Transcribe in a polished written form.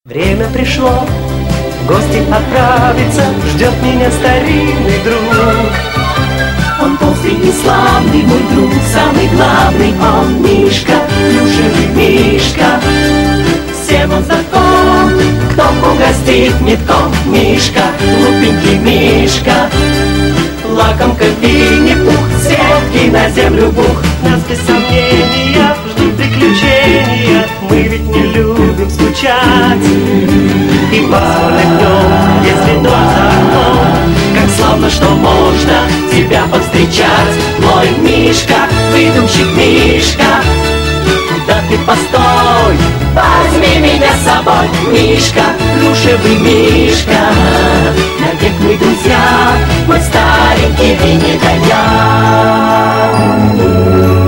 Время пришло, в гости отправиться, ждет меня старинный друг. Он толстый и славный, мой друг, самый главный, он Мишка, плюшевый Мишка. Всем он знаком, кто угостит не то, Мишка, глупенький Мишка. Лакомка Винни-Пух, селки на землю бух. Нас без сомнения ждут приключения, мы ведь не любим скучать. И пасмурный днем, если дождь за окном, как славно, что можно тебя повстречать, мой Мишка, выдумщик Мишка. Да ты постой, возьми меня с собой, Мишка, плюшевый Мишка. Навек мы друзья, мой старенький Винни-Гонян.